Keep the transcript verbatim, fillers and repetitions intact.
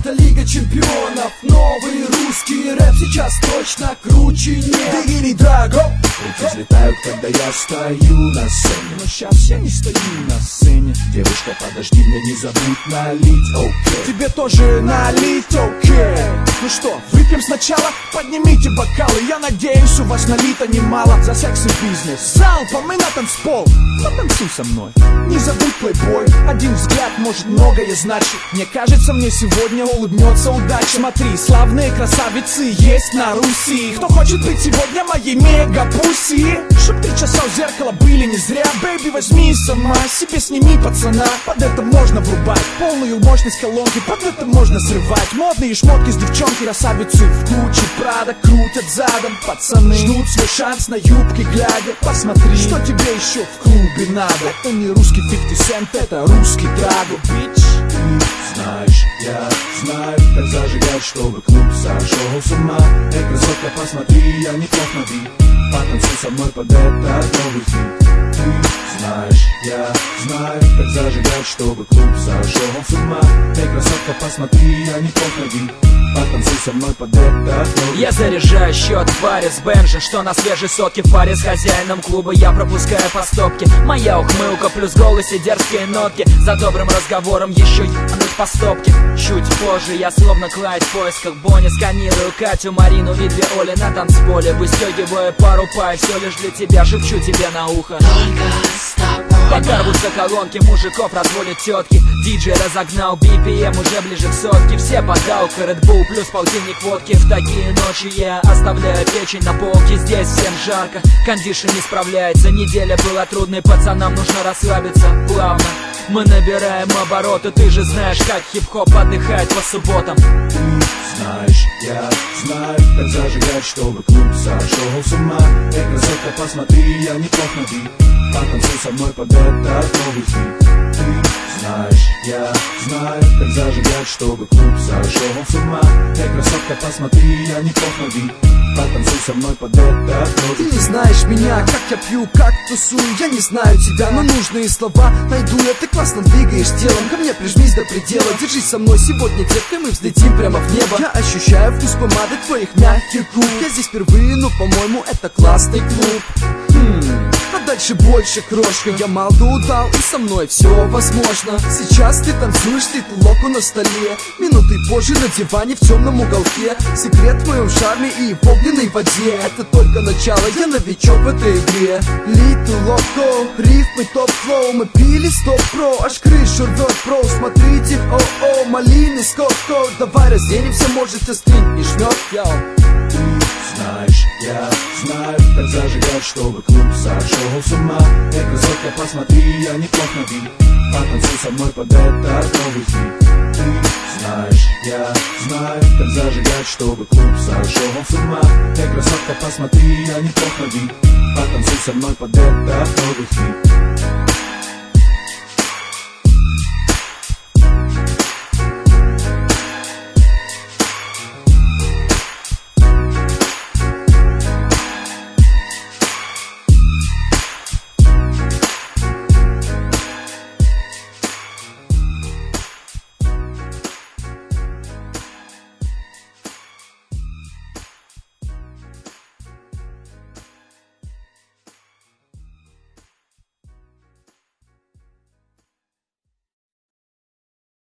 это Лига Чемпионов. Новый русский рэп сейчас точно круче нет. Дигини Драго. Руки взлетают, когда я стою на сцене, но сейчас я не стою на сцене. Девушка, подожди, мне не забудь налить, окей okay. Тебе тоже налить, окей okay. Ну что, выпьем сначала? Поднимите бокалы, я надеюсь, у вас налито немало. За секс и бизнес, залпом и на танцпол. Потанцуй со мной, не забудь плейбой. Один взгляд может многое значить. Мне кажется, мне сегодня улыбнется удача. Смотри, славные красавицы есть на Руси. Кто хочет быть сегодня моей мега-пуси? Чтоб три часа у зеркала были не зря. Бэйби, возьми сама, себе сними пацана. Под это можно врубать полную мощность колонки. Под это можно срывать модные шмотки с девчонки. Красавицы в куче Прада крутят задом. Пацаны ждут свой шанс на юбке глядя. Посмотри, что тебе еще в клубе надо. Это не русский пятьдесят Cent, это русский Драго, бич. Ты знаешь, я знаю, как зажигать, чтобы клуб сошел с ума. Эй, красотка, посмотри, я неплох на вид. Потанцуй со мной под этот новый хит. Ты знаешь, я знаю, как зажигать, чтобы клуб сошел с ума. Эй, красотка, посмотри, я неплох на вид. Потанцуй со мной под этот новый. Я заряжаю счет в баре с Бенжи, что на свежей сотке в паре с хозяином клуба. Я пропускаю по стопке. Моя ухмылка плюс в голосе дерзкие нотки. За добрым разговором еще ебануть по стопке. Чуть позже я словно Клайд в поисках Бонни. Сканирую Катю, Марину и две Оли на танцполе. Выстегиваю пару пай, все лишь для тебя, шепчу тебе на ухо. Пока рвутся колонки, мужиков разводят тетки. Диджей разогнал би пи эм уже ближе к сотке. Все под галкой, Red Bull плюс полтинник водки. В такие ночи я оставляю печень на полке. Здесь всем жарко, кондишн не справляется. Неделя была трудной, пацанам нужно расслабиться. Плавно мы набираем обороты. Ты же знаешь, как хип-хоп отдыхает по субботам. Ты знаешь, я знаю, как зажигать, чтобы клуб сошел с ума. Эй, красотка, посмотри, я неплох на вид. Потанцуй со мной под этот новый хит. Ты знаешь, я знаю, как зажигать, чтобы клуб сошел с ума. Эй, красотка, посмотри, я неплох на вид. Потанцуй со мной под этот новый хит. Ты не знаешь меня, как я пью, как тусую. Я не знаю тебя, но нужные слова найду я. Ты классно двигаешь телом, ко мне прижмись до предела. Держись со мной сегодня, детка, мы взлетим прямо в небо. Я ощущаю вкус помады твоих мягких губ. Я здесь впервые, но, по-моему, это классный клуб. Хм, а дальше больше, крошка. Я мал да удал, и со мной все возможно. Сейчас ты танцуешь, ты локу на столе. Минуты позже на диване в темном уголке. Секрет в моем шарме и в огненной воде. Это только начало, я новичок в этой игре. Little Loco, рифмы топ-флоу. Мы пили стоп-про, аж крышу рвет про. Смотрите, о-о, малины с коко. Давай разденемся, может тебя стринг не жмет, йоу. Ты знаешь, я знаю, как зажигать, чтобы клуб сошел с ума. Эй, красотка, посмотри, я неплох на вид. Потанцуй со мной под этот новый хит. Ты знаешь, я знаю, как зажигать, чтобы клуб сошел с ума. Эй, красотка, посмотри, я неплох на вид. Потанцуй со мной под этот новый хит.